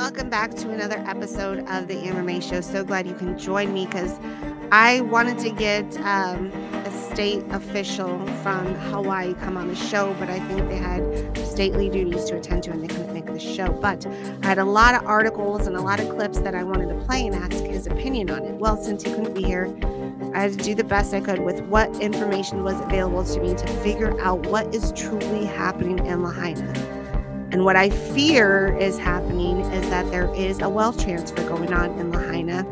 welcome back to another episode of the Amber May Show. So glad you can join me because I wanted to get a state official from Hawaii come on the show, but I think they had stately duties to attend to and they couldn't make the show. But I had a lot of articles and a lot of clips that I wanted to play and ask his opinion on it. Well, since he couldn't be here, I had to do the best I could with what information was available to me to figure out what is truly happening in Lahaina. And what I fear is happening is that there is a wealth transfer going on in Lahaina,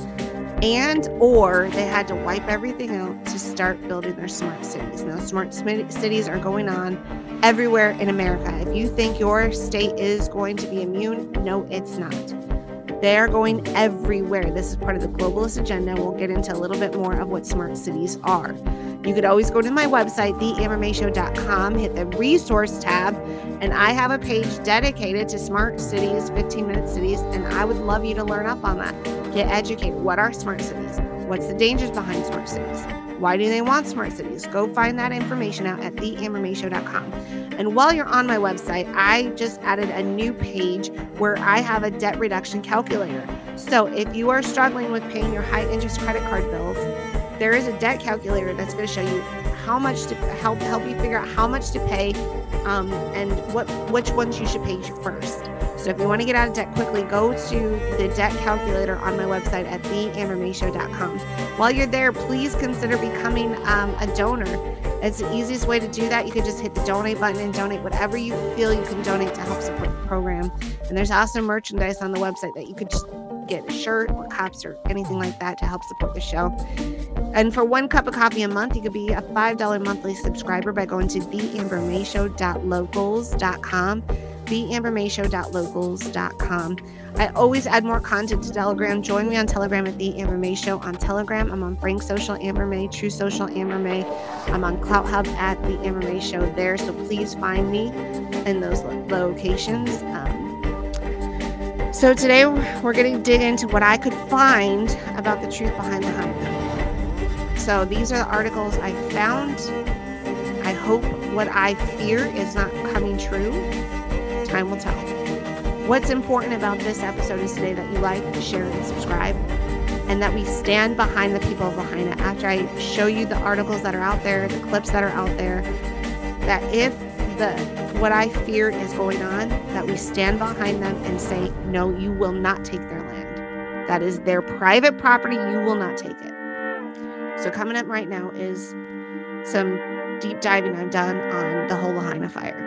or they had to wipe everything out to start building their smart cities. Now, smart cities are going on everywhere in America. If you think your state is going to be immune, no, it's not. They are going everywhere. This is part of the globalist agenda. We'll get into a little bit more of what smart cities are. You could always go to my website, theambermayshow.com, hit the resource tab, and I have a page dedicated to smart cities, 15-minute cities, and I would love you to learn up on that. Get educated. What are smart cities? What's the dangers behind smart cities? Why do they want smart cities? Go find that information out at theambermayshow.com. And while you're on my website, I just added a new page where I have a debt reduction calculator. So if you are struggling with paying your high interest credit card bills, there is a debt calculator that's going to show you how much to help you figure out how much to pay and which ones you should pay first. So if you want to get out of debt quickly, go to the debt calculator on my website at theambermayshow.com. While you're there, please consider becoming a donor. It's the easiest way to do that. You can just hit the donate button and donate whatever you feel you can donate to help support the program. And there's also merchandise on the website that you could just get a shirt or cups or anything like that to help support the show. And for 1 cup of coffee a month, you could be a $5 monthly subscriber by going to theambermayshow.locals.com, theambermayshow.locals.com. I always add more content to Telegram. Join me on Telegram at The Amber May Show. On Telegram, I'm on Frank Social Amber May, True Social Amber May. I'm on Clout Hub at The Amber May Show there. So please find me in those locations. So today we're going to dig into what I could find about the truth behind Lahaina. So these are the articles I found. I hope what I fear is not coming true. Time will tell. What's important about this episode is today that you like, share, and subscribe, and that we stand behind the people of Lahaina. After I show you the articles that are out there, the clips that are out there, that if what I fear is going on, that we stand behind them and say, no, you will not take their land. That is their private property. You will not take it. So coming up right now is some deep diving I've done on the whole Lahaina fire.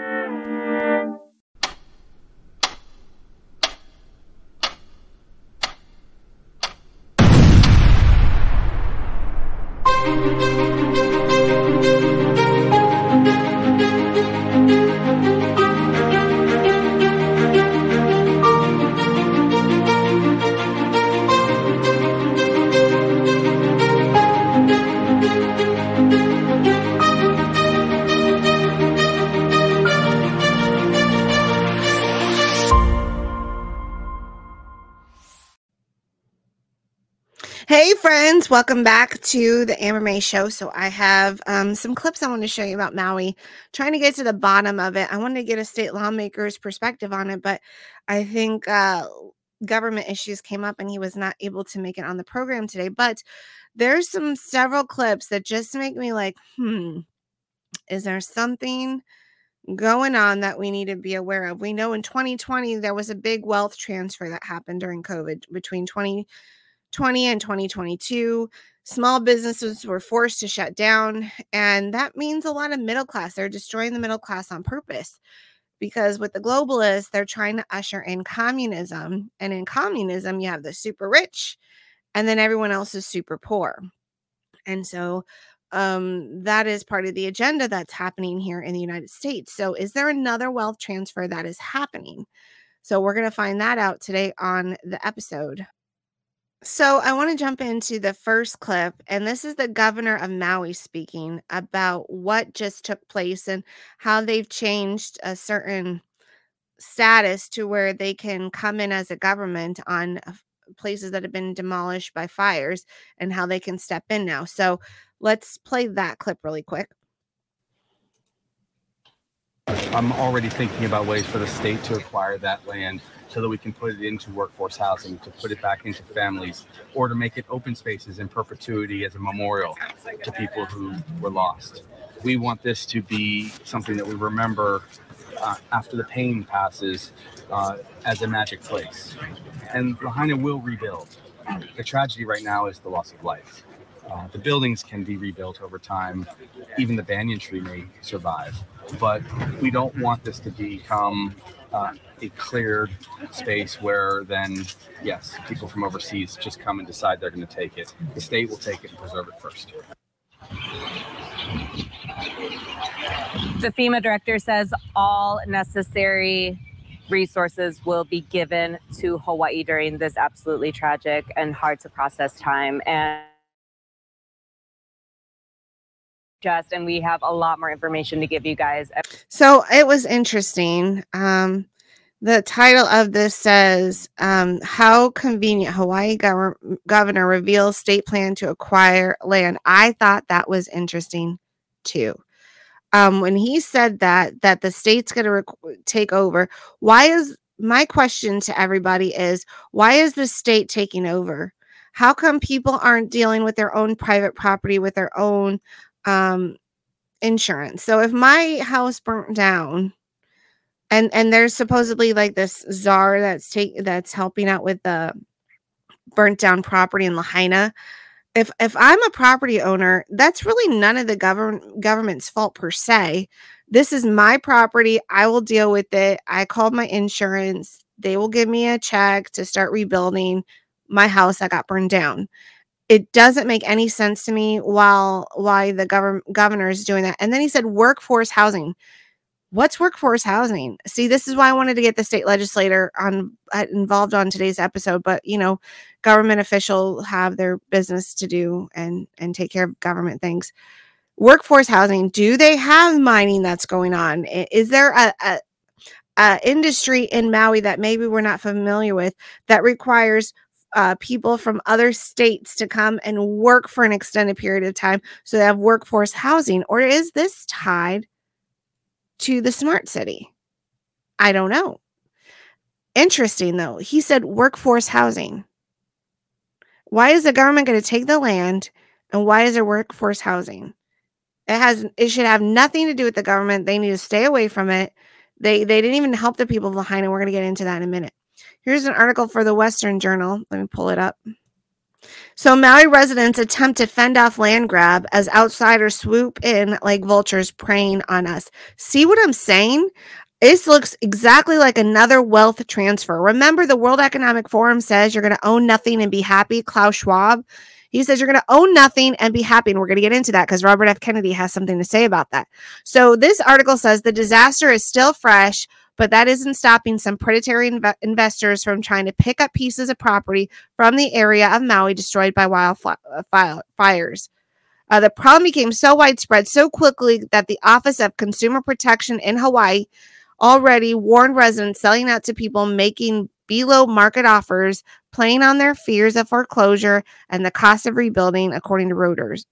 Hey friends, welcome back to the Amber May Show. So I have some clips I want to show you about Maui, trying to get to the bottom of it. I wanted to get a state lawmaker's perspective on it, but I think government issues came up and he was not able to make it on the program today. But there's several clips that just make me like, is there something going on that we need to be aware of? We know in 2020, there was a big wealth transfer that happened during COVID between 2020 and 2022. Small businesses were forced to shut down, and that means a lot of middle class. They're destroying the middle class on purpose because with the globalists, they're trying to usher in communism, and in communism, you have the super rich, and then everyone else is super poor. And so that is part of the agenda that's happening here in the United States. So is there another wealth transfer that is happening? So we're going to find that out today on the episode. So I want to jump into the first clip, and this is the governor of Maui speaking about what just took place and how they've changed a certain status to where they can come in as a government on places that have been demolished by fires and how they can step in now. So let's play that clip really quick. I'm already thinking about ways for the state to acquire that land so that we can put it into workforce housing, to put it back into families, or to make it open spaces in perpetuity as a memorial to people who were lost. We want this to be something that we remember after the pain passes as a magic place. And Lahaina will rebuild. The tragedy right now is the loss of life. The buildings can be rebuilt over time. Even the banyan tree may survive. But we don't want this to become a cleared space where then, yes, people from overseas just come and decide they're going to take it. The state will take it and preserve it first. The FEMA director says all necessary resources will be given to Hawaii during this absolutely tragic and hard to process time. And we have a lot more information to give you guys. So it was interesting. The title of this says, how convenient, Hawaii governor reveals state plan to acquire land. I thought that was interesting too. When he said that the state's going to take over, my question to everybody is, why is the state taking over? How come people aren't dealing with their own private property, with their own insurance? So if my house burnt down and there's supposedly like this czar that's helping out with the burnt down property in Lahaina, if I'm a property owner, that's really none of the government's fault per se. This is my property. I will deal with it. I called my insurance. They will give me a check to start rebuilding my house that got burned down. It doesn't make any sense to me why the governor is doing that. And then he said workforce housing. What's workforce housing? See, this is why I wanted to get the state legislator involved on today's episode. But, government officials have their business to do and take care of government things. Workforce housing. Do they have mining that's going on? Is there a industry in Maui that maybe we're not familiar with that requires people from other states to come and work for an extended period of time so they have workforce housing? Or is this tied to the smart city? I don't know. Interesting though. He said workforce housing. Why is the government going to take the land and why is there workforce housing? It should have nothing to do with the government. They need to stay away from it. They didn't even help the people of Lahaina. We're going to get into that in a minute. Here's an article for the Western Journal. Let me pull it up. So Maui residents attempt to fend off land grab as outsiders swoop in like vultures preying on us. See what I'm saying? This looks exactly like another wealth transfer. Remember, the World Economic Forum says you're going to own nothing and be happy. Klaus Schwab, he says you're going to own nothing and be happy. And we're going to get into that because Robert F. Kennedy has something to say about that. So this article says the disaster is still fresh, but that isn't stopping some predatory investors from trying to pick up pieces of property from the area of Maui destroyed by wildfires. The problem became so widespread so quickly that the Office of Consumer Protection in Hawaii already warned residents selling out to people making below market offers, playing on their fears of foreclosure and the cost of rebuilding, according to Reuters.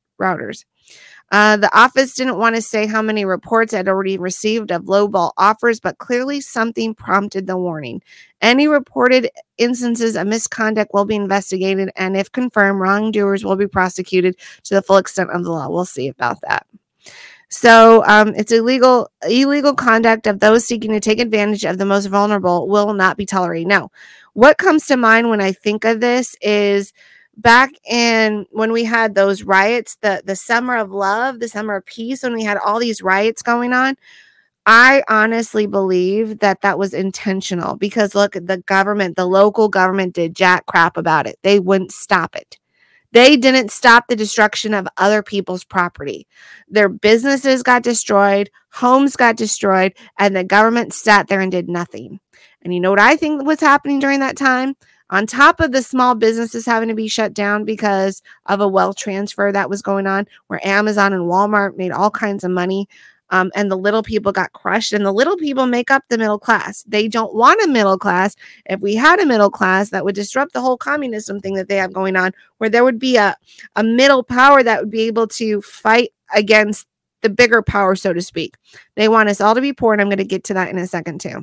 The office didn't want to say how many reports it had already received of lowball offers, but clearly something prompted the warning. Any reported instances of misconduct will be investigated, and if confirmed, wrongdoers will be prosecuted to the full extent of the law. We'll see about that. So it's illegal conduct of those seeking to take advantage of the most vulnerable will not be tolerated. Now, what comes to mind when I think of this is back in when we had those riots, the summer of love, the summer of peace, when we had all these riots going on. I honestly believe that was intentional because look, the local government did jack crap about it. They wouldn't stop it. They didn't stop the destruction of other people's property. Their businesses got destroyed, homes got destroyed, and the government sat there and did nothing. And you know what I think was happening during that time? On top of the small businesses having to be shut down because of a wealth transfer that was going on, where Amazon and Walmart made all kinds of money, and the little people got crushed, and the little people make up the middle class. They don't want a middle class. If we had a middle class, that would disrupt the whole communism thing that they have going on, where there would be a middle power that would be able to fight against the bigger power, so to speak. They want us all to be poor, and I'm going to get to that in a second too.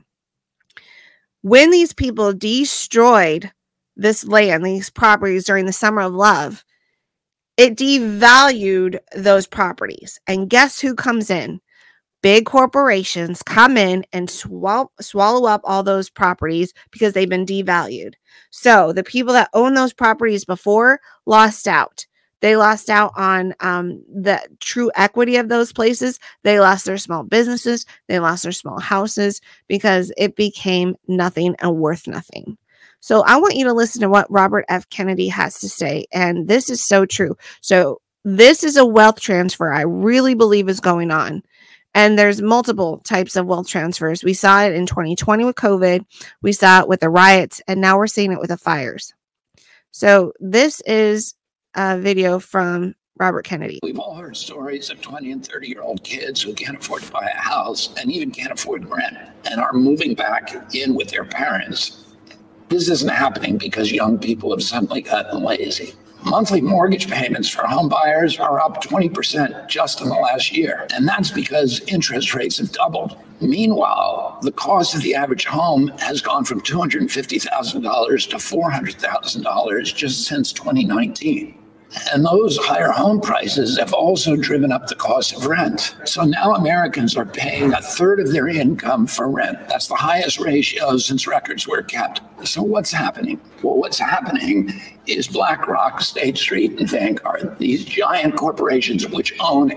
When these people destroyed this land, these properties during the Summer of Love, it devalued those properties. And guess who comes in? Big corporations come in and swallow up all those properties because they've been devalued. So the people that own those properties before lost out. They lost out on the true equity of those places. They lost their small businesses. They lost their small houses because it became nothing and worth nothing. So I want you to listen to what Robert F. Kennedy has to say. And this is so true. So this is a wealth transfer I really believe is going on. And there's multiple types of wealth transfers. We saw it in 2020 with COVID. We saw it with the riots. And now we're seeing it with the fires. So this is a video from Robert Kennedy. We've all heard stories of 20 and 30-year-old kids who can't afford to buy a house and even can't afford rent and are moving back in with their parents. This isn't happening because young people have suddenly gotten lazy. Monthly mortgage payments for home buyers are up 20% just in the last year, and that's because interest rates have doubled. Meanwhile, the cost of the average home has gone from $250,000 to $400,000 just since 2019. And those higher home prices have also driven up the cost of rent. So now Americans are paying a third of their income for rent. That's the highest ratio since records were kept. So what's happening? Well, what's happening is BlackRock, State Street, and Vanguard, these giant corporations which own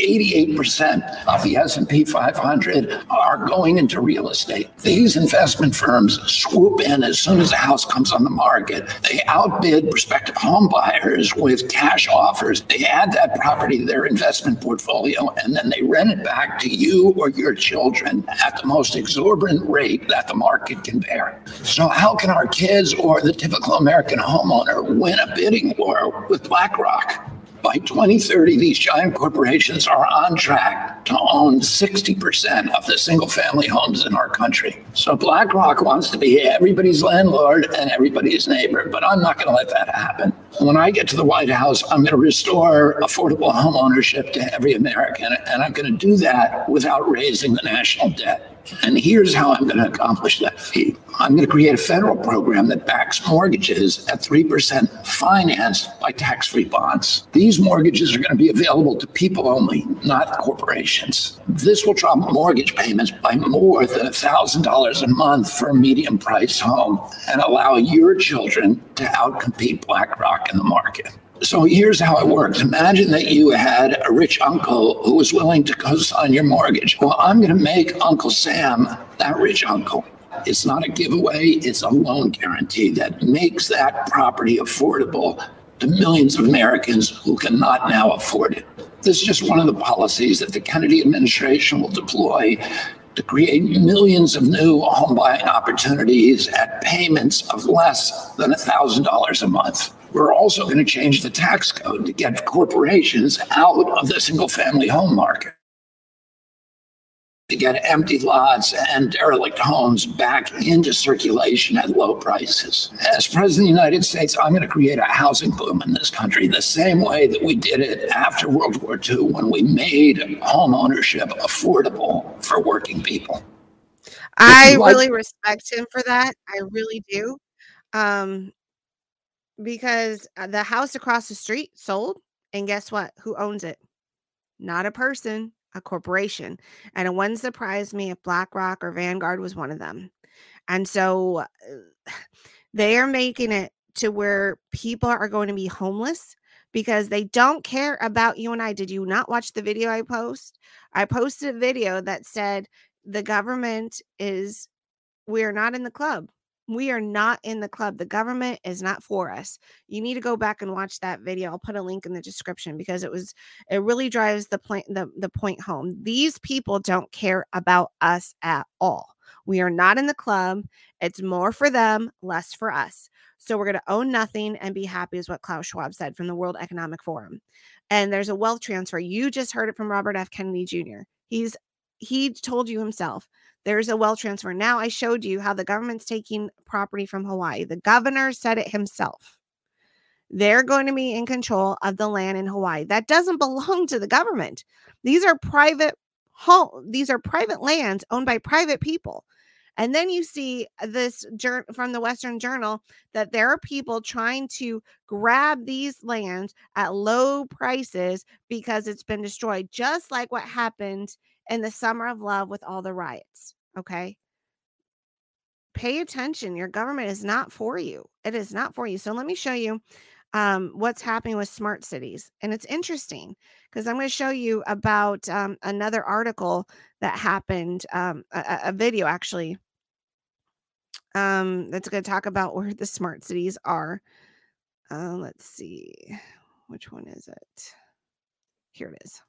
88% of the S&P 500, are going into real estate. These investment firms swoop in as soon as a house comes on the market. They outbid prospective home buyers with cash offers. They add that property to their investment portfolio, and then they rent it back to you or your children at the most exorbitant rate that the market can bear. So how can our kids or the typical American homeowner win a bidding war with BlackRock? By 2030, these giant corporations are on track to own 60% of the single-family homes in our country. So BlackRock wants to be everybody's landlord and everybody's neighbor, but I'm not going to let that happen. When I get to the White House, I'm going to restore affordable home ownership to every American, and I'm going to do that without raising the national debt. And here's how I'm going to accomplish that feat. I'm going to create a federal program that backs mortgages at 3% financed by tax-free bonds. These mortgages are going to be available to people only, not corporations. This will drop mortgage payments by more than $1,000 a month for a medium-priced home and allow your children to outcompete BlackRock in the market. So here's how it works. Imagine that you had a rich uncle who was willing to co-sign your mortgage. Well, I'm going to make Uncle Sam that rich uncle. It's not a giveaway. It's a loan guarantee that makes that property affordable to millions of Americans who cannot now afford it. This is just one of the policies that the Kennedy administration will deploy to create millions of new home buying opportunities at payments of less than $1,000 a month. We're also going to change the tax code to get corporations out of the single-family home market, to get empty lots and derelict homes back into circulation at low prices. As President of the United States, I'm going to create a housing boom in this country the same way that we did it after World War II when we made home ownership affordable for working people. I really respect him for that. I really do. Because the house across the street sold, and guess what? Who owns it? Not a person, a corporation. And it wouldn't surprise me if BlackRock or Vanguard was one of them. And so they are making it to where people are going to be homeless because they don't care about you and I. Did you not watch the video I post? I posted a video that said the government is, we are not in the club. We are not in the club. The government is not for us. You need to go back and watch that video. I'll put a link in the description because it really drives the point home. These people don't care about us at all. We are not in the club. It's more for them, less for us. So we're going to own nothing and be happy is what Klaus Schwab said from the World Economic Forum. And there's a wealth transfer. You just heard it from Robert F. Kennedy Jr. He told you himself. There's a wealth transfer. Now I showed you how the government's taking property from Hawaii. The governor said it himself. They're going to be in control of the land in Hawaii. That doesn't belong to the government. These are private lands owned by private people. And then you see this from the Western Journal that there are people trying to grab these lands at low prices because it's been destroyed, just like what happened in the Summer of Love with all the riots. Okay. Pay attention. Your government is not for you. It is not for you. So let me show you what's happening with smart cities. And it's interesting because I'm going to show you about another article that happened, a video actually, that's going to talk about where the smart cities are. Let's see. Which one is it? Here it is.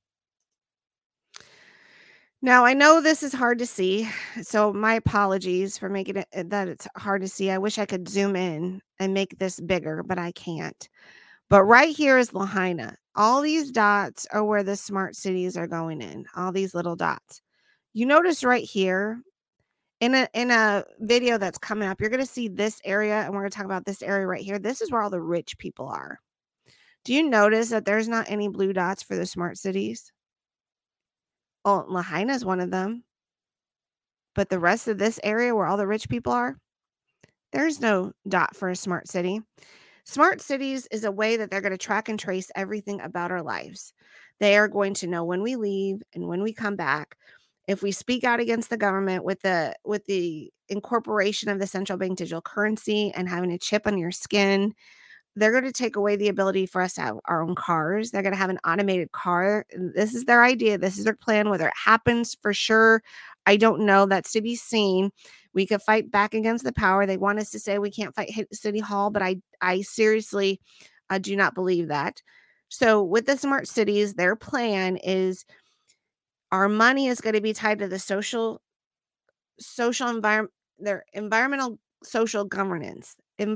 Now, I know this is hard to see, so my apologies for making it that it's hard to see. I wish I could zoom in and make this bigger, but I can't. But right here is Lahaina. All these dots are where the smart cities are going in, all these little dots. You notice right here in a video that's coming up, you're going to see this area, and we're going to talk about this area right here. This is where all the rich people are. Do you notice that there's not any blue dots for the smart cities? Oh, Lahaina is one of them. But the rest of this area where all the rich people are, there's no dot for a smart city. Smart cities is a way that they're going to track and trace everything about our lives. They are going to know when we leave and when we come back. If we speak out against the government with the incorporation of the central bank digital currency and having a chip on your skin, they're going to take away the ability for us to have our own cars. They're going to have an automated car. This is their idea. This is their plan. Whether it happens for sure, I don't know. That's to be seen. We could fight back against the power. They want us to say we can't fight City Hall, but I seriously do not believe that. So with the smart cities, their plan is our money is going to be tied to the social environment, their environmental social governance.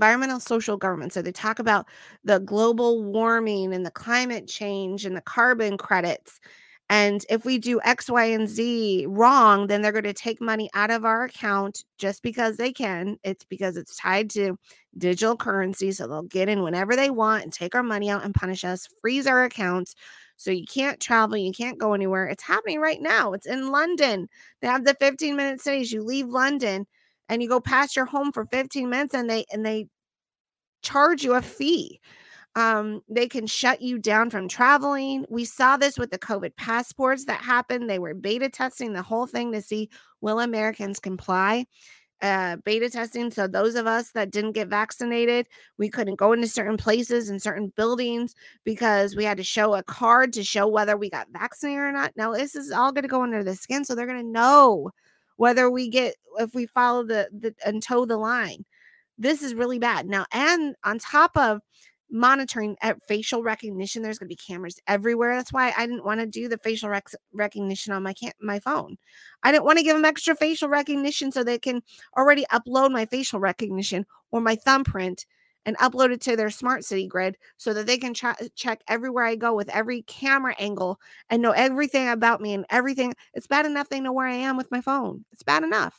So they talk about the global warming and the climate change and the carbon credits. And if we do X, Y, and Z wrong, then they're going to take money out of our account just because they can. It's because it's tied to digital currency. So they'll get in whenever they want and take our money out and punish us, freeze our accounts. So you can't travel, you can't go anywhere. It's happening right now. It's in London. They have the 15-minute cities. You leave London and you go past your home for 15 minutes and they charge you a fee. They can shut you down from traveling. We saw this with the COVID passports that happened. They were beta testing the whole thing to see will Americans comply. Beta testing. So those of us that didn't get vaccinated, we couldn't go into certain places and certain buildings because we had to show a card to show whether we got vaccinated or not. Now this is all going to go under the skin. So they're going to know whether if we follow and toe the line. This is really bad. Now, and on top of monitoring at facial recognition, there's going to be cameras everywhere. That's why I didn't want to do the facial recognition on my phone. I didn't want to give them extra facial recognition so they can already upload my facial recognition or my thumbprint and upload it to their smart city grid so that they can check everywhere I go with every camera angle and know everything about me and everything. It's bad enough they know where I am with my phone. It's bad enough.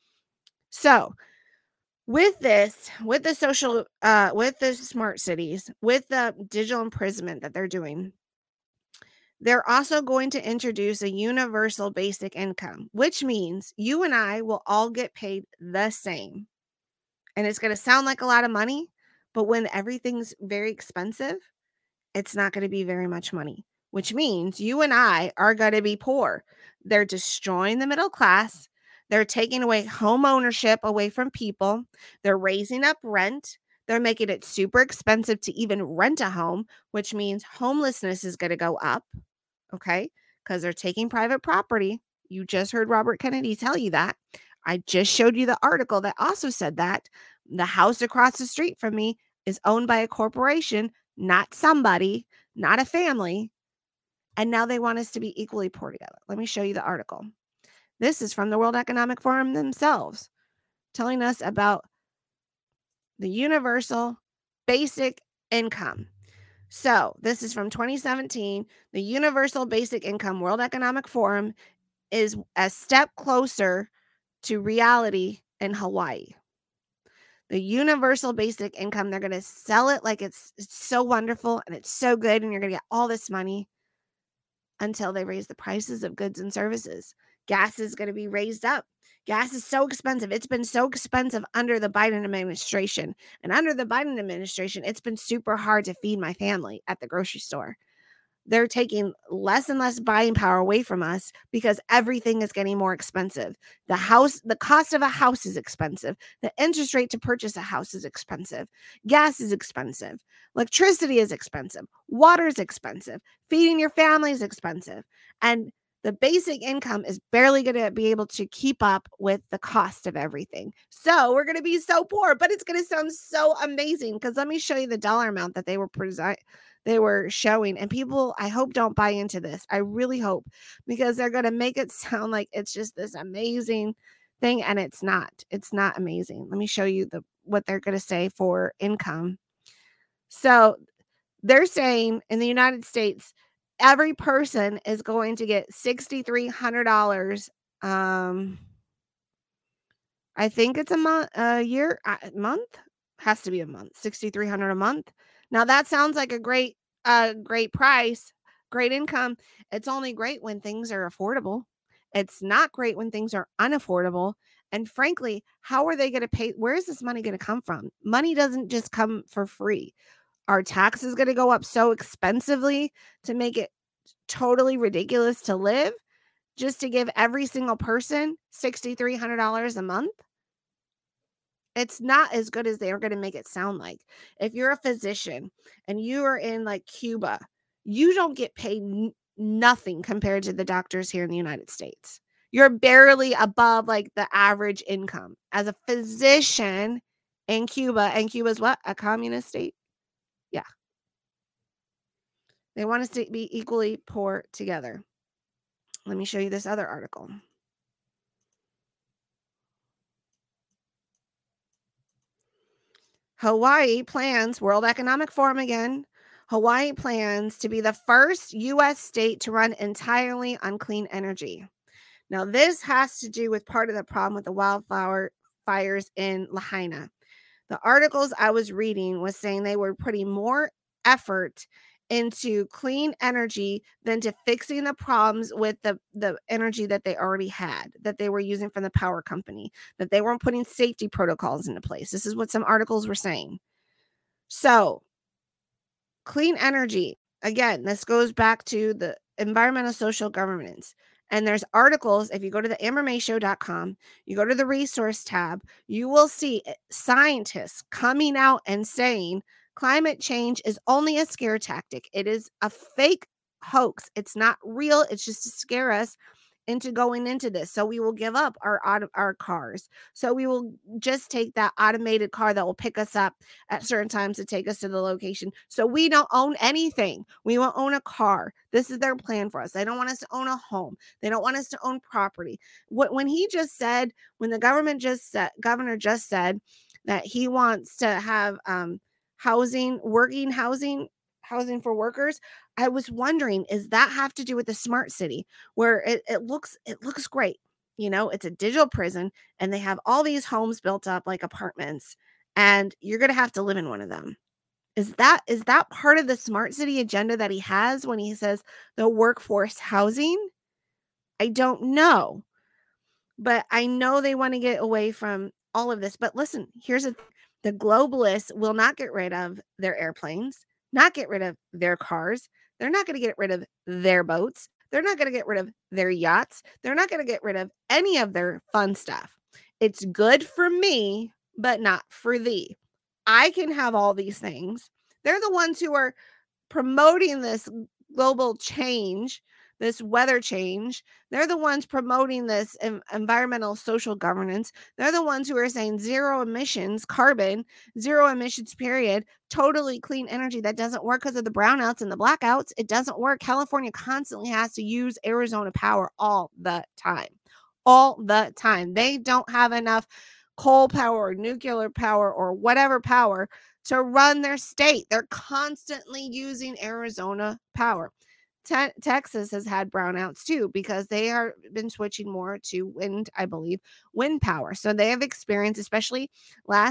So with the smart cities, with the digital imprisonment that they're doing, they're also going to introduce a universal basic income, which means you and I will all get paid the same. And it's going to sound like a lot of money, but when everything's very expensive, it's not going to be very much money, which means you and I are going to be poor. They're destroying the middle class. They're taking away home ownership away from people. They're raising up rent. They're making it super expensive to even rent a home, which means homelessness is going to go up, okay? Because they're taking private property. You just heard Robert Kennedy tell you that. I just showed you the article that also said that. The house across the street from me is owned by a corporation, not somebody, not a family. And now they want us to be equally poor together. Let me show you the article. This is from the World Economic Forum themselves, telling us about the universal basic income. So this is from 2017. The Universal Basic Income World Economic Forum is a step closer to reality in Hawaii. The universal basic income, they're going to sell it like it's so wonderful and it's so good and you're going to get all this money until they raise the prices of goods and services. Gas is going to be raised up. Gas is so expensive. It's been so expensive under the Biden administration. And under the Biden administration, it's been super hard to feed my family at the grocery store. They're taking less and less buying power away from us because everything is getting more expensive. The cost of a house is expensive. The interest rate to purchase a house is expensive. Gas is expensive. Electricity is expensive. Water is expensive. Feeding your family is expensive. And the basic income is barely going to be able to keep up with the cost of everything. So we're going to be so poor, but it's going to sound so amazing because let me show you the dollar amount that they were showing. And people, I hope, don't buy into this. I really hope, because they're going to make it sound like it's just this amazing thing. And it's not. It's not amazing. Let me show you what they're going to say for income. So they're saying in the United States, every person is going to get $6,300. I think it's a month has to be a month, $6,300 a month. Now that sounds like a great price, great income. It's only great when things are affordable. It's not great when things are unaffordable. And frankly, how are they going to pay? Where is this money going to come from? Money doesn't just come for free. Are taxes going to go up so expensively to make it totally ridiculous to live just to give every single person $6,300 a month? It's not as good as they're going to make it sound like. If you're a physician and you are in like Cuba, you don't get paid nothing compared to the doctors here in the United States. You're barely above like the average income as a physician in Cuba. And Cuba's what? A communist state? Yeah. They want us to be equally poor together. Let me show you this other article. Hawaii plans, World Economic Forum again, Hawaii plans to be the first U.S. state to run entirely on clean energy. Now, this has to do with part of the problem with the wildfire fires in Lahaina. The articles I was reading was saying they were putting more effort into clean energy than to fixing the problems with the energy that they already had, that they were using from the power company, that they weren't putting safety protocols into place. This is what some articles were saying. So clean energy, again, this goes back to the environmental social governance. And there's articles, if you go to the AmberMayShow.com, you go to the resource tab, you will see scientists coming out and saying climate change is only a scare tactic. It is a fake hoax. It's not real. It's just to scare us into going into this. So we will give up our cars. So we will just take that automated car that will pick us up at certain times to take us to the location. So we don't own anything. We won't own a car. This is their plan for us. They don't want us to own a home. They don't want us to own property. When the governor just said that he wants to have housing for workers, I was wondering, does that have to do with the smart city where it looks great? You know, it's a digital prison and they have all these homes built up like apartments and you're going to have to live in one of them. Is that part of the smart city agenda that he has when he says the workforce housing? I don't know. But I know they want to get away from all of this. But listen, the globalists will not get rid of their airplanes, not get rid of their cars. They're not going to get rid of their boats. They're not going to get rid of their yachts. They're not going to get rid of any of their fun stuff. It's good for me, but not for thee. I can have all these things. They're the ones who are promoting this global change, this weather change. They're the ones promoting this environmental social governance. They're the ones who are saying zero emissions, carbon, zero emissions, period, totally clean energy. That doesn't work because of the brownouts and the blackouts. It doesn't work. California constantly has to use Arizona power all the time. All the time. They don't have enough coal power or nuclear power or whatever power to run their state. They're constantly using Arizona power. Texas has had brownouts too because they have been switching more to wind, I believe, wind power. So they have experienced, especially last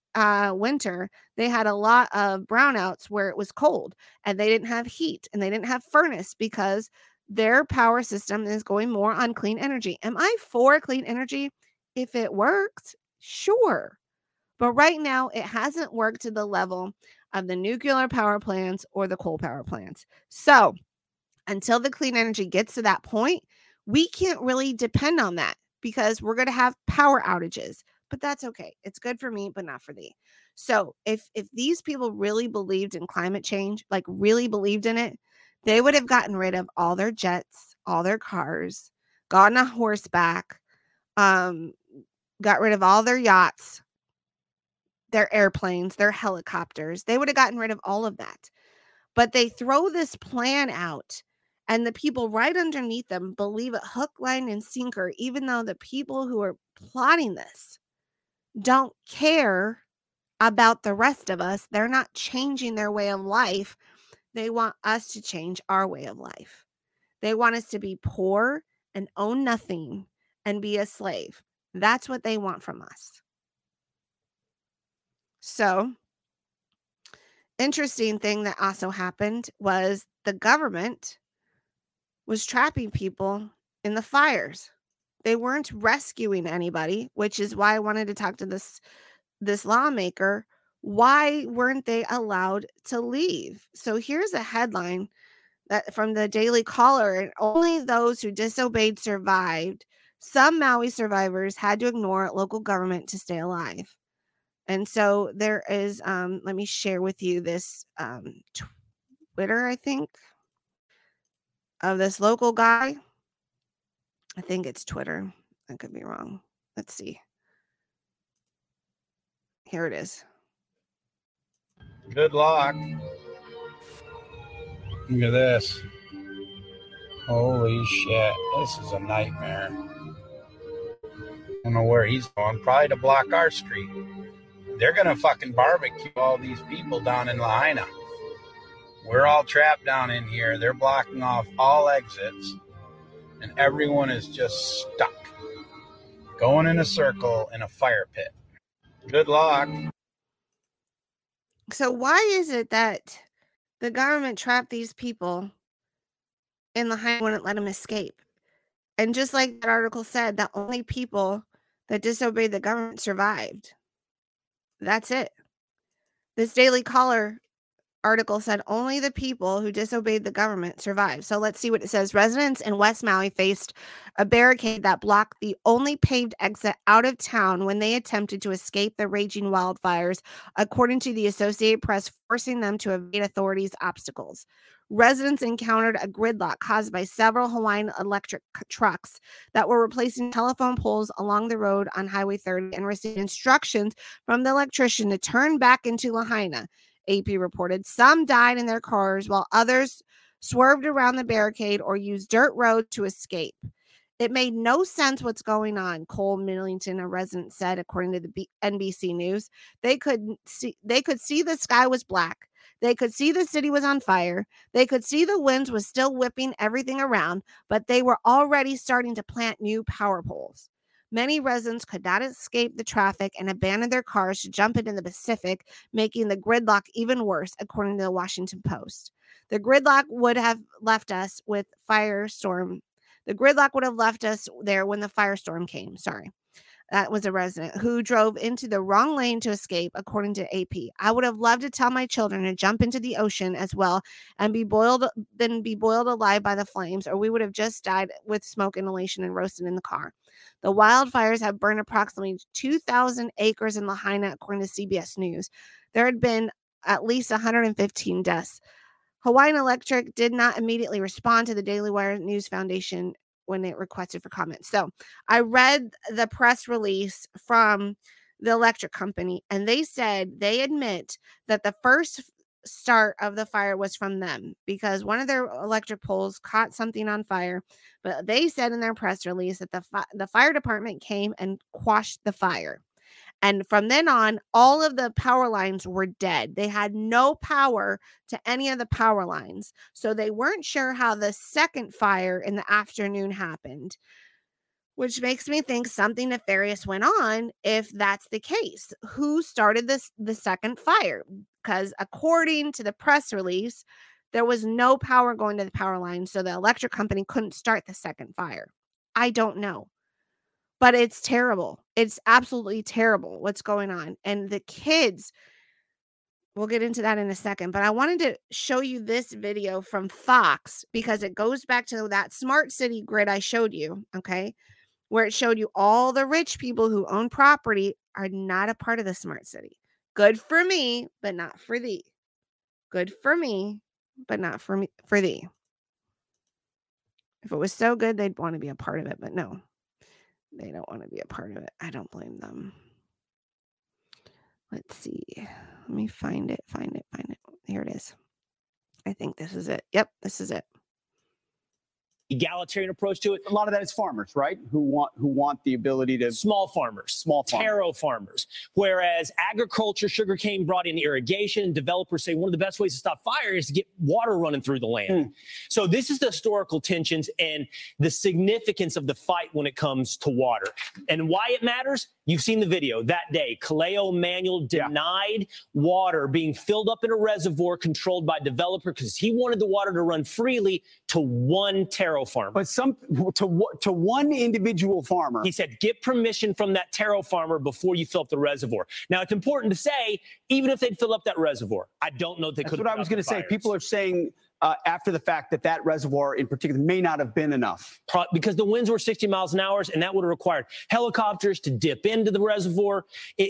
winter, they had a lot of brownouts where it was cold and they didn't have heat and they didn't have furnace because their power system is going more on clean energy. Am I for clean energy? If it works, sure. But right now, it hasn't worked to the level of the nuclear power plants or the coal power plants. So until the clean energy gets to that point, we can't really depend on that because we're going to have power outages. But that's okay. It's good for me, but not for thee. So if these people really believed in climate change, like really believed in it, they would have gotten rid of all their jets, all their cars, gotten a horseback, got rid of all their yachts, their airplanes, their helicopters. They would have gotten rid of all of that. But they throw this plan out and the people right underneath them believe it hook, line, and sinker, even though the people who are plotting this don't care about the rest of us. They're not changing their way of life. They want us to change our way of life. They want us to be poor and own nothing and be a slave. That's what they want from us. So, interesting thing that also happened was the government was trapping people in the fires. They weren't rescuing anybody, which is why I wanted to talk to this lawmaker. Why weren't they allowed to leave? So here's a headline that from the Daily Caller: only those who disobeyed survived. Some Maui survivors had to ignore local government to stay alive. And so there is, let me share with you this Twitter, I think, of this local guy. I think it's Twitter. I could be wrong. Let's see. Here it is. Good luck. Look at this. Holy shit. This is a nightmare. I don't know where he's going. Probably to block our street. They're going to fucking barbecue all these people down in Lahaina. We're all trapped down in here. They're blocking off all exits. And everyone is just stuck. Going in a circle in a fire pit. Good luck. So why is it that the government trapped these people in Lahaina and wouldn't let them escape? And just like that article said, the only people that disobeyed the government survived. That's it. This Daily Caller article said only the people who disobeyed the government survived. So let's see what it says. Residents in West Maui faced a barricade that blocked the only paved exit out of town when they attempted to escape the raging wildfires, according to the Associated Press, forcing them to evade authorities' obstacles. Residents encountered a gridlock caused by several Hawaiian electric trucks that were replacing telephone poles along the road on Highway 30 and received instructions from the electrician to turn back into Lahaina. AP reported some died in their cars while others swerved around the barricade or used dirt roads to escape. It made no sense what's going on, Cole Millington, a resident, said, according to the NBC News. They could see the sky was black. They could see the city was on fire. They could see the winds was still whipping everything around, but they were already starting to plant new power poles. Many residents could not escape the traffic and abandoned their cars to jump into the Pacific, making the gridlock even worse, according to the Washington Post. The gridlock would have left us with firestorm. The gridlock would have left us there when the firestorm came. Sorry. That was a resident who drove into the wrong lane to escape, according to AP. I would have loved to tell my children to jump into the ocean as well and be boiled alive by the flames, or we would have just died with smoke inhalation and roasted in the car. The wildfires have burned approximately 2,000 acres in Lahaina, according to CBS News. There had been at least 115 deaths. Hawaiian Electric did not immediately respond to the Daily Wire News Foundation when it requested for comment. So I read the press release from the electric company, and they said they admit that the first start of the fire was from them because one of their electric poles caught something on fire. But they said in their press release that the fire department came and quashed the fire. And from then on, all of the power lines were dead. They had no power to any of the power lines. So they weren't sure how the second fire in the afternoon happened. which makes me think something nefarious went on if that's the case. Who started the second fire? Because according to the press release, there was no power going to the power line, so the electric company couldn't start the second fire. I don't know. But it's terrible. It's absolutely terrible what's going on. And the kids, we'll get into that in a second, but I wanted to show you this video from Fox because it goes back to that smart city grid I showed you, okay, where it showed you all the rich people who own property are not a part of the smart city. Good for me, but not for thee. Good for me, but not for thee. If it was so good, they'd want to be a part of it, but no. They don't want to be a part of it. I don't blame them. Let's see. Let me find it. Here it is. I think this is it. Yep, this is it. Egalitarian approach to it. A lot of that is farmers, right? Who want the ability to small farmers, taro farmers. Whereas agriculture, sugarcane brought in irrigation. Developers say one of the best ways to stop fire is to get water running through the land. So this is the historical tensions and the significance of the fight when it comes to water and why it matters. You've seen the video that day. Kaleo Manuel denied water being filled up in a reservoir controlled by developer because he wanted the water to run freely to one taro farmer. But to one individual farmer. He said, get permission from that taro farmer before you fill up the reservoir. Now, it's important to say, even if they'd fill up that reservoir, I don't know if they could. That's what I was going to say. People are saying after the fact that reservoir in particular may not have been enough. Because the winds were 60 miles an hour, and that would have required helicopters to dip into the reservoir.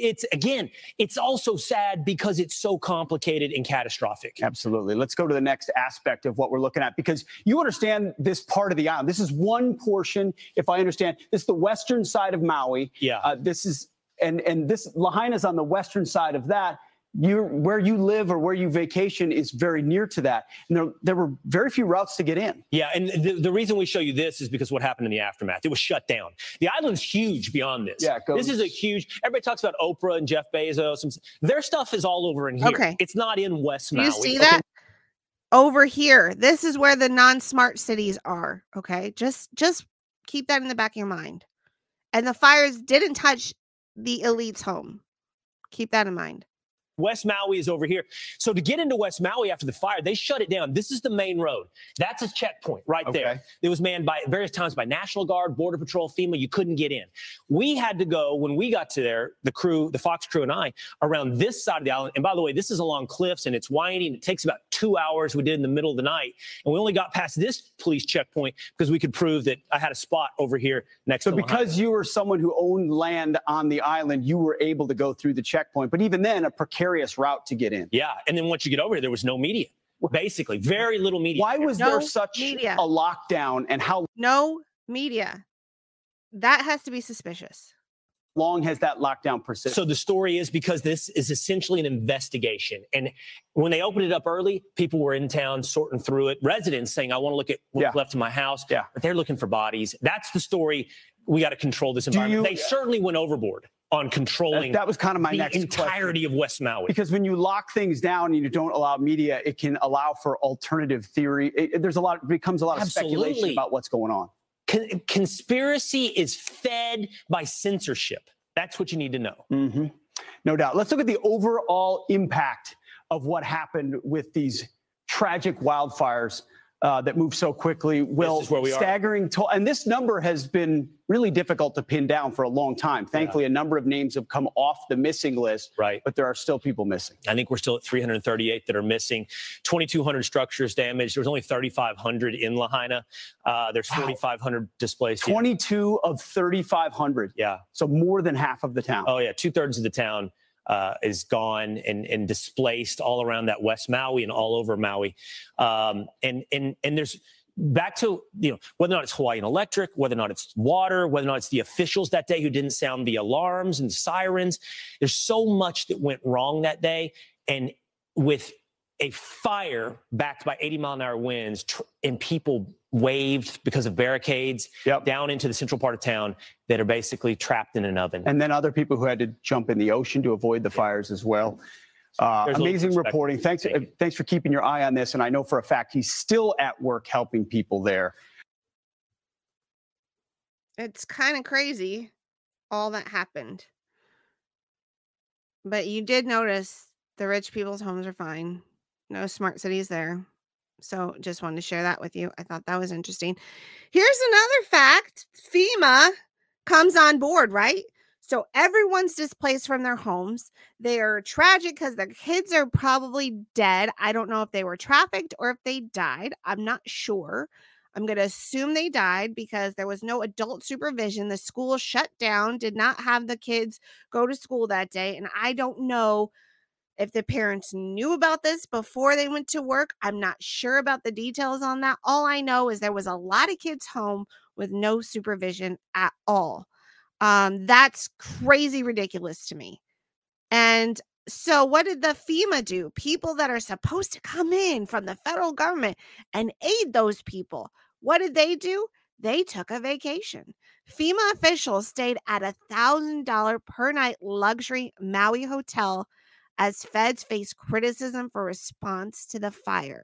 It's also sad because it's so complicated and catastrophic. Absolutely. Let's go to the next aspect of what we're looking at, because you understand this part of the island. This is one portion, if I understand. This is the western side of Maui. Yeah. This is, and this Lahaina's on the western side of that. Where you live or where you vacation is very near to that. And there were very few routes to get in. Yeah, and the reason we show you this is because what happened in the aftermath. It was shut down. The island's huge beyond this. Yeah, this is a huge, everybody talks about Oprah and Jeff Bezos. Their stuff is all over in here. Okay. It's not in West Maui. You see that? Over here. This is where the non-smart cities are. Okay. Just keep that in the back of your mind. And the fires didn't touch the elite's home. Keep that in mind. West Maui is over here. So to get into West Maui after the fire, they shut it down. This is the main road. That's a checkpoint right there. It was manned by various times by National Guard, Border Patrol, FEMA. You couldn't get in. We had to go, when we got to there, the crew, the Fox crew and I, around this side of the island. And by the way, this is along cliffs and it's winding. It takes about 2 hours. We did in the middle of the night. And we only got past this police checkpoint because we could prove that I had a spot over here next to So because you were someone who owned land on the island, you were able to go through the checkpoint. But even then, a precarious route to get in. Yeah. And then once you get over here, there was no media. Basically, very little media. Why was there such a lockdown, and how no media? That has to be suspicious. Long has that lockdown persisted? So the story is because this is essentially an investigation. And when they opened it up early, people were in town sorting through it. Residents saying, I want to look at what's left in my house. Yeah. But they're looking for bodies. That's the story. We got to control this environment. They certainly went overboard on contrling that was kind of my the next entirety question. of West Maui. Because when you lock things down and you don't allow media, it can allow for alternative theory. It becomes a lot of speculation about what's going on. Conspiracy is fed by censorship. That's what you need to know. Mm-hmm. No doubt. Let's look at the overall impact of what happened with these tragic wildfires that move so quickly. Will, staggering toll. And this number has been really difficult to pin down for a long time. Thankfully, a number of names have come off the missing list, but there are still people missing. I think we're still at 338 that are missing. 2,200 structures damaged. There was only 3,500 in Lahaina. There's 4,500 displaced. 22 of 3,500. Yeah. So more than half of the town. Oh, yeah. 2/3 of the town is gone and displaced all around that West Maui and all over Maui. And there's back to, whether or not it's Hawaiian Electric, whether or not it's water, whether or not it's the officials that day who didn't sound the alarms and sirens. There's so much that went wrong that day. And with a fire backed by 80-mile-an-hour winds and people waved because of barricades down into the central part of town that are basically trapped in an oven. And then other people who had to jump in the ocean to avoid the fires as well. Amazing reporting. Thanks for keeping your eye on this. And I know for a fact he's still at work helping people there. It's kind of crazy, all that happened. But you did notice the rich people's homes are fine. No smart cities there. So just wanted to share that with you. I thought that was interesting. Here's another fact. FEMA comes on board, right? So everyone's displaced from their homes. They are tragic because their kids are probably dead. I don't know if they were trafficked or if they died. I'm not sure. I'm going to assume they died because there was no adult supervision. The school shut down, did not have the kids go to school that day. And I don't know if the parents knew about this before they went to work. I'm not sure about the details on that. All I know is there was a lot of kids home with no supervision at all. That's crazy ridiculous to me. And so what did the FEMA do? People that are supposed to come in from the federal government and aid those people. What did they do? They took a vacation. FEMA officials stayed at $1,000 per night luxury Maui hotel as feds face criticism for response to the fire.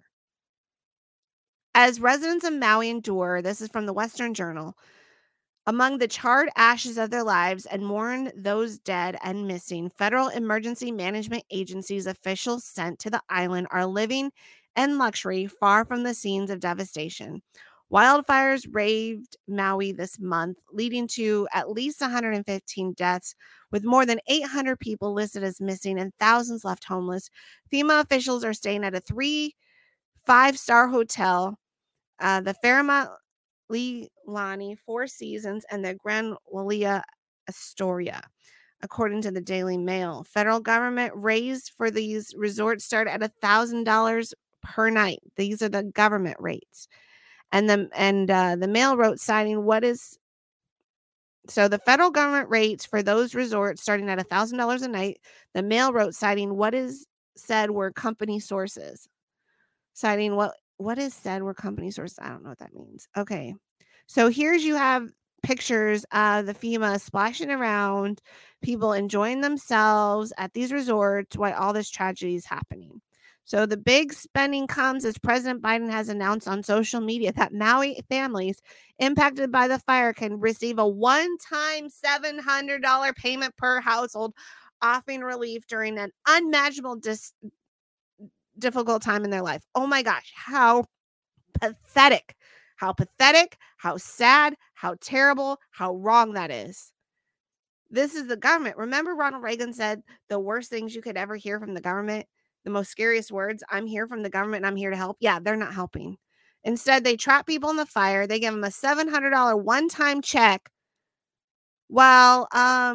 As residents of Maui endure, this is from the Western Journal, among the charred ashes of their lives and mourn those dead and missing, Federal Emergency Management Agency's officials sent to the island are living in luxury far from the scenes of devastation. Wildfires raved Maui this month, leading to at least 115 deaths, with more than 800 people listed as missing and thousands left homeless. FEMA officials are staying at a 5-star hotel, the Fairmont Leilani Four Seasons, and the Grand Wailea Astoria, according to the Daily Mail. Federal government raised for these resorts start at $1,000 per night. These are the government rates. And the Mail wrote, citing so the federal government rates for those resorts starting at $1,000 a night. The Mail wrote, citing what is said were company sources. Citing what is said were company sources. I don't know what that means. Okay. So you have pictures of the FEMA splashing around, people enjoying themselves at these resorts while all this tragedy is happening. So the big spending comes as President Biden has announced on social media that Maui families impacted by the fire can receive a one-time $700 payment per household, offering relief during an unimaginable difficult time in their life. Oh my gosh, how pathetic, how sad, how terrible, how wrong that is. This is the government. Remember Ronald Reagan said the worst things you could ever hear from the government, the most scariest words, I'm here from the government and I'm here to help. Yeah, they're not helping. Instead, they trap people in the fire. They give them a $700 one-time check while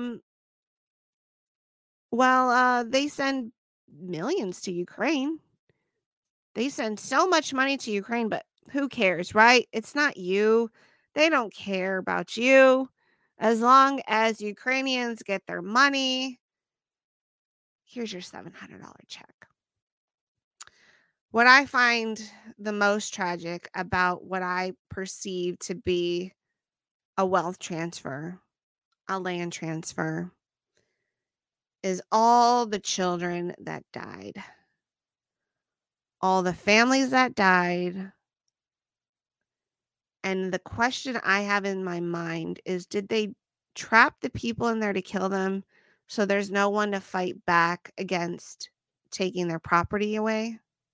they send millions to Ukraine. They send so much money to Ukraine, but who cares, right? It's not you. They don't care about you. As long as Ukrainians get their money, here's your $700 check. What I find the most tragic about what I perceive to be a wealth transfer, a land transfer, is all the children that died. All the families that died. And the question I have in my mind is, did they trap the people in there to kill them so there's no one to fight back against taking their property away?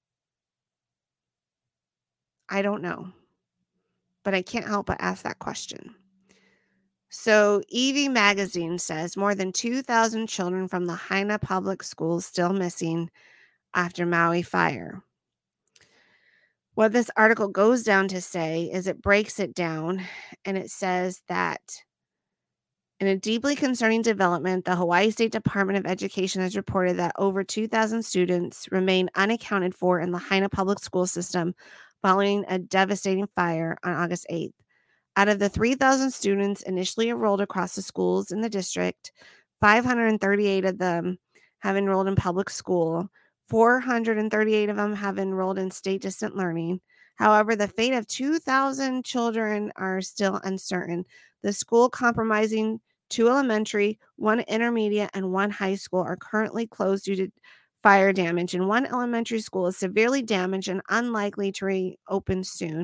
I don't know. But I can't help but ask that question. So Evie Magazine says more than 2,000 children from the Haina Public Schools still missing after Maui fire. What this article goes down to say is it breaks it down, and it says that in a deeply concerning development, the Hawaii State Department of Education has reported that over 2,000 students remain unaccounted for in the Haina public school system following a devastating fire on August 8th. Out of the 3,000 students initially enrolled across the schools in the district, 538 of them have enrolled in public school. 438 of them have enrolled in state distant learning. However, the fate of 2,000 children are still uncertain. The school comprising 2 elementary, 1 intermediate, and 1 high school are currently closed due to fire damage, and 1 elementary school is severely damaged and unlikely to reopen soon.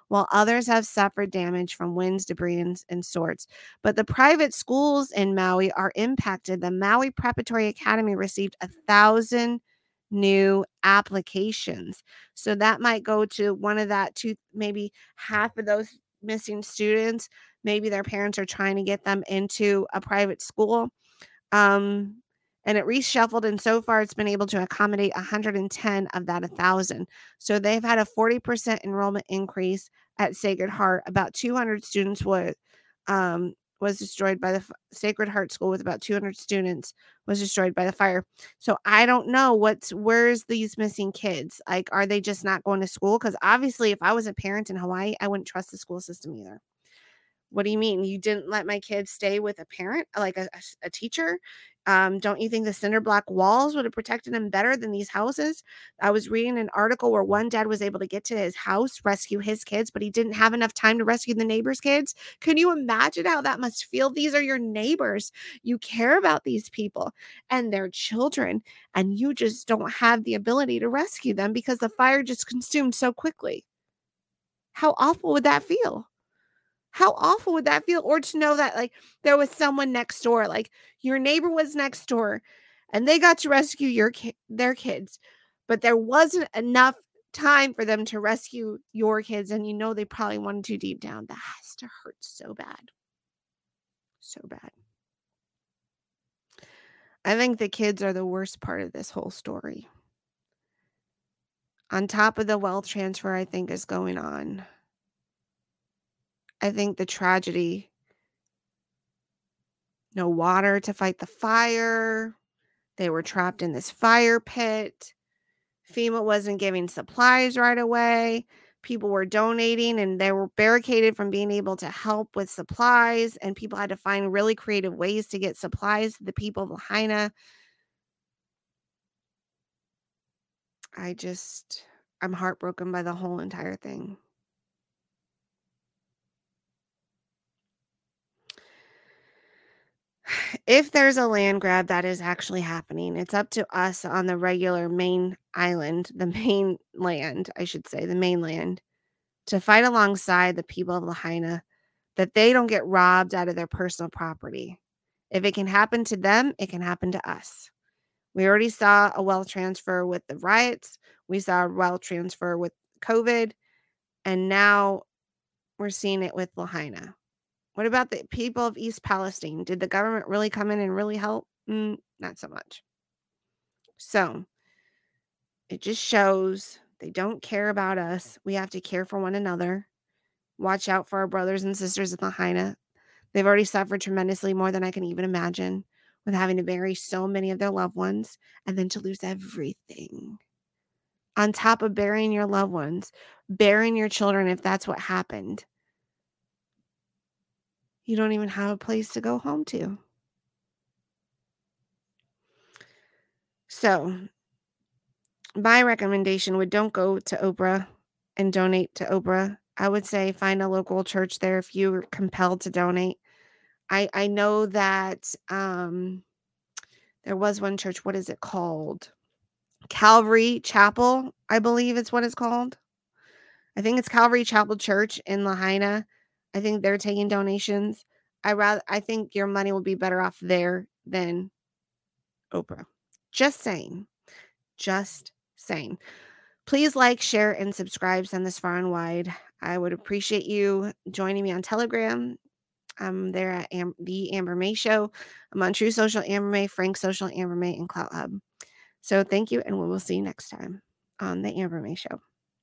while others have suffered damage from winds, debris, and sorts. But the private schools in Maui are impacted. The Maui Preparatory Academy received 1,000 new applications. So that might go to one of that, two, maybe half of those missing students. Maybe their parents are trying to get them into a private school. And it reshuffled, and so far it's been able to accommodate 110 of that 1,000. So they've had a 40% enrollment increase at Sacred Heart. About 200 students was destroyed by the Sacred Heart School with about 200 students was destroyed by the fire. So I don't know where's these missing kids? Like, are they just not going to school? Because obviously if I was a parent in Hawaii, I wouldn't trust the school system either. What do you mean? You didn't let my kids stay with a parent, like a teacher? Don't you think the cinder block walls would have protected them better than these houses? I was reading an article where one dad was able to get to his house, rescue his kids, but he didn't have enough time to rescue the neighbor's kids. Can you imagine how that must feel? These are your neighbors. You care about these people and their children, and you just don't have the ability to rescue them because the fire just consumed so quickly. How awful would that feel? How awful would that feel? Or to know that like there was someone next door, like your neighbor was next door and they got to rescue their kids, but there wasn't enough time for them to rescue your kids. And you know, they probably wanted to deep down. That has to hurt so bad. So bad. I think the kids are the worst part of this whole story. On top of the wealth transfer, I think is going on. I think the tragedy, no water to fight the fire. They were trapped in this fire pit. FEMA wasn't giving supplies right away. People were donating and they were barricaded from being able to help with supplies. And people had to find really creative ways to get supplies to the people of Lahaina. I'm heartbroken by the whole entire thing. If there's a land grab that is actually happening, it's up to us on the regular main island, the mainland, I should say, the mainland, to fight alongside the people of Lahaina that they don't get robbed out of their personal property. If it can happen to them, it can happen to us. We already saw a wealth transfer with the riots. We saw a wealth transfer with COVID. And now we're seeing it with Lahaina. What about the people of East Palestine? Did the government really come in and really help? Not so much. So it just shows they don't care about us. We have to care for one another. Watch out for our brothers and sisters in Lahaina. They've already suffered tremendously, more than I can even imagine, with having to bury so many of their loved ones and then to lose everything. On top of burying your loved ones, burying your children, if that's what happened. You don't even have a place to go home to. So, my recommendation would don't go to Oprah and donate to Oprah. I would say find a local church there if you're compelled to donate. I know that there was one church. What is it called? Calvary Chapel, I believe it's what it's called. I think it's Calvary Chapel Church in Lahaina. I think they're taking donations. I think your money will be better off there than Oprah. Just saying. Just saying. Please like, share, and subscribe. Send this far and wide. I would appreciate you joining me on Telegram. I'm there at The Amber May Show. I'm on True Social Amber May, Frank Social Amber May, and Clout Hub. So thank you, and we will see you next time on The Amber May Show.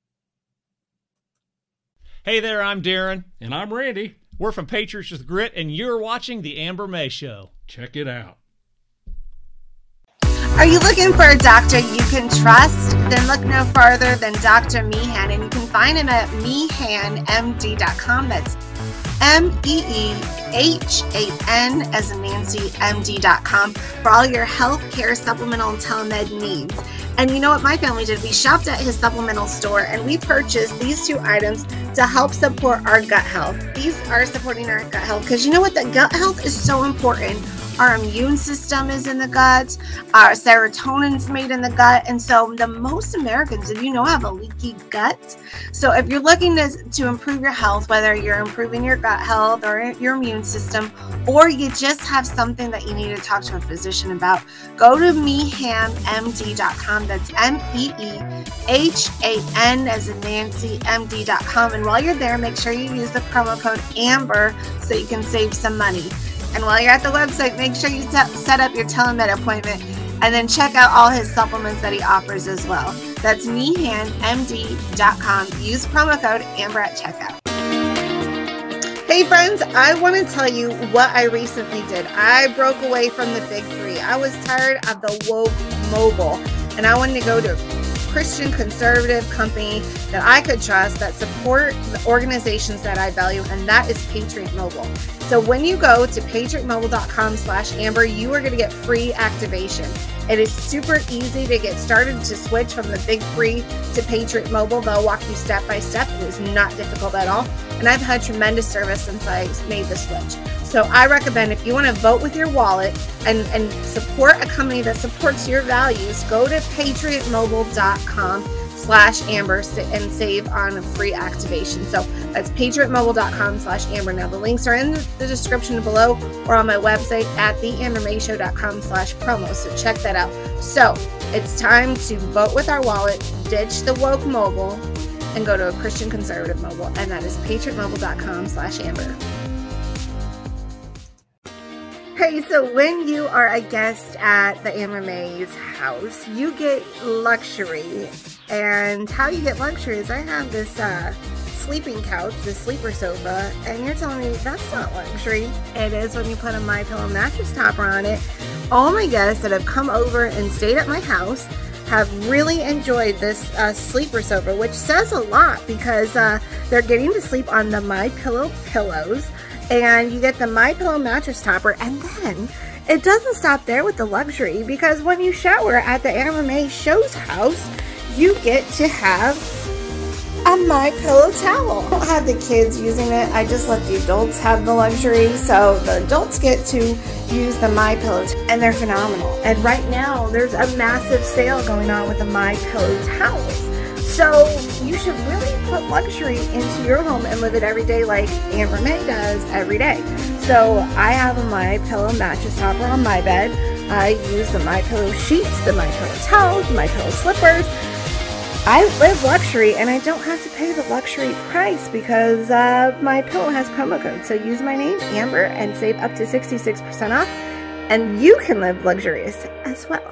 Hey there, I'm Darren. And I'm Randy. We're from Patriots with Grit, and you're watching The Amber May Show. Check it out. Are you looking for a doctor you can trust? Then look no farther than Dr. Meehan, and you can find him at meehanmd.com. That's MEEHAN as in Nancy, MD.com for all your healthcare, supplemental, and telemed needs. And you know what my family did? We shopped at his supplemental store and we purchased these two items to help support our gut health. These are supporting our gut health because you know what? The gut health is so important. Our immune system is in the gut. Our serotonin's made in the gut. And so the most Americans, if you know, have a leaky gut. So if you're looking to improve your health, whether you're improving your gut health or your immune system, or you just have something that you need to talk to a physician about, go to mehanmd.com. That's MEEHAN as in Nancy, MD.com. And while you're there, make sure you use the promo code AMBER so you can save some money. And while you're at the website, make sure you set up your telemed appointment and then check out all his supplements that he offers as well. That's mehanmd.com. Use promo code AMBER at checkout. Hey friends, I want to tell you what I recently did. I broke away from the big three. I was tired of the woke mobile, and I wanted to go to a Christian conservative company that I could trust, that support the organizations that I value, and that is Patriot Mobile. So when you go to patriotmobile.com/Amber, you are going to get free activation. It is super easy to get started to switch from the big three to Patriot Mobile. They'll walk you step by step. It is not difficult at all. And I've had tremendous service since I made the switch. So I recommend, if you want to vote with your wallet and support a company that supports your values, go to patriotmobile.com/Amber and save on a free activation. So that's patriotmobile.com/Amber. Now the links are in the description below or on my website at theambermayshow.com/promo. So check that out. So it's time to vote with our wallet, ditch the woke mobile, and go to a Christian conservative mobile. And that is patriotmobile.com/Amber. Hey, so when you are a guest at the Amber May's house, you get luxury. And how you get luxury is I have this sleeping couch, this sleeper sofa, and you're telling me that's not luxury. It is when you put a MyPillow mattress topper on it. All my guests that have come over and stayed at my house have really enjoyed this sleeper sofa, which says a lot because they're getting to sleep on the MyPillow pillows. And you get the MyPillow mattress topper, and then it doesn't stop there with the luxury, because when you shower at the Amber May Show's house, you get to have a MyPillow towel. I don't have the kids using it. I just let the adults have the luxury, so the adults get to use the MyPillow, and they're phenomenal. And right now, there's a massive sale going on with the MyPillow towels. So you should really put luxury into your home and live it every day like Amber May does every day. So I have a MyPillow mattress topper on my bed. I use the MyPillow sheets, the MyPillow towels, the MyPillow slippers. I live luxury, and I don't have to pay the luxury price because MyPillow has promo code. So use my name, Amber, and save up to 66% off, and you can live luxurious as well.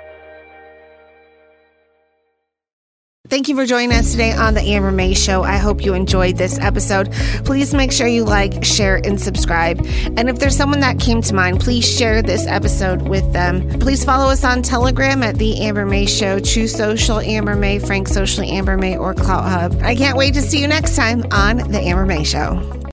Thank you for joining us today on the Amber May Show. I hope you enjoyed this episode. Please make sure you like, share, and subscribe. And if there's someone that came to mind, please share this episode with them. Please follow us on Telegram at The Amber May Show, True Social Amber May, Frank Socially Amber May, or Clout Hub. I can't wait to see you next time on the Amber May Show.